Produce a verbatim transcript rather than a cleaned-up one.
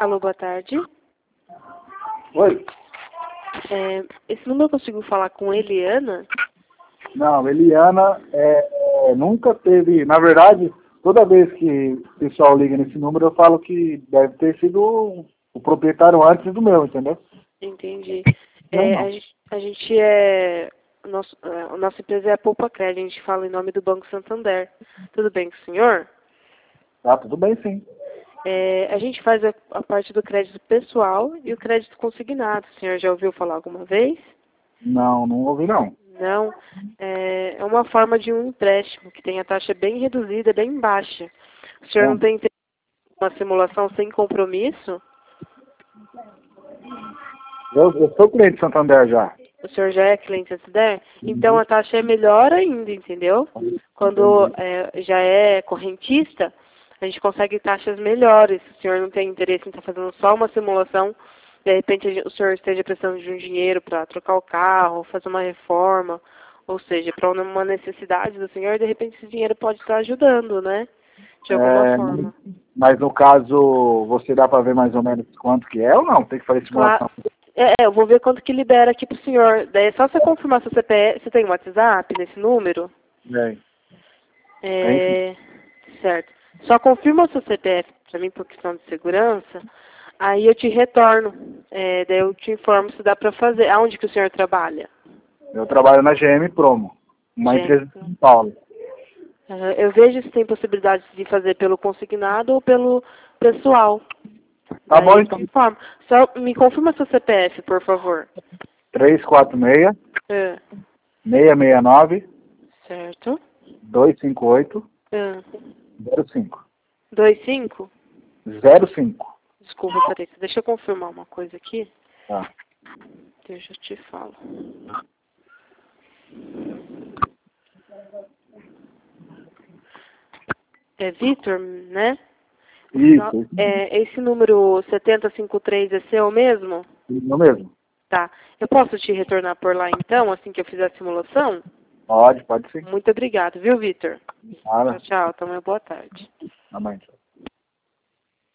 Alô, boa tarde. Oi? É, esse número eu consigo falar com Eliana? Não, Eliana é, é, nunca teve... Na verdade, toda vez que o pessoal liga nesse número, eu falo que deve ter sido o, o proprietário antes do meu, entendeu? Entendi. Não, É, não. a, gente, a gente é... Nosso, a nossa empresa é a Poupa Crédito, a gente fala em nome do Banco Santander. Tudo bem com o senhor? Tá, tudo bem, sim. É, a gente faz a, a parte do crédito pessoal e o crédito consignado. O senhor já ouviu falar alguma vez? Não, não ouvi, não. Não. É, é uma forma de um empréstimo que tem a taxa bem reduzida, bem baixa. O senhor não Bom, tem interesse em uma simulação sem compromisso? eu, eu sou cliente de Santander já. O senhor já é cliente antes der? Então Uhum. a taxa é melhor ainda, entendeu? Quando Entendi. é, já é correntista, a gente consegue taxas melhores. Se o senhor não tem interesse em estar fazendo só uma simulação, de repente a gen- o senhor esteja precisando de um dinheiro para trocar o carro, fazer uma reforma, ou seja, para uma necessidade do senhor, de repente esse dinheiro pode estar ajudando, né? De alguma É, forma. mas no caso, você dá para ver mais ou menos quanto que é ou não? Tem que fazer Claro. simulação. É, é, eu vou ver quanto que libera aqui pro senhor. Daí é só você confirmar seu C P F. Você tem um WhatsApp nesse número? Bem, tem sim. É, certo. Só confirma o seu C P F para mim por questão de segurança. Aí eu te retorno. É, daí eu te informo se dá para fazer. Aonde que o senhor trabalha? Eu trabalho na G M Promo, uma empresa de Gente, São Paulo. aham, eu vejo se tem possibilidade de fazer pelo consignado ou pelo pessoal. Tá Daí bom, eu então. te informo. Só me confirma seu C P F, por favor. três quatro seis, É, seis seis nove, certo. dois cinco oito, É, zero cinco. dois cinco? zero cinco. Desculpa, peraí. Deixa eu confirmar uma coisa aqui. Tá. Deixa eu te falo. É Vitor, né? O final, Isso, é, esse número setenta e cinquenta e três é seu mesmo? isso mesmo. Tá. Eu posso te retornar por lá então, assim que eu fizer a simulação? Pode, pode sim. Muito obrigado, viu, Vitor? Tchau, Nada. tchau. Então, boa tarde. Amém.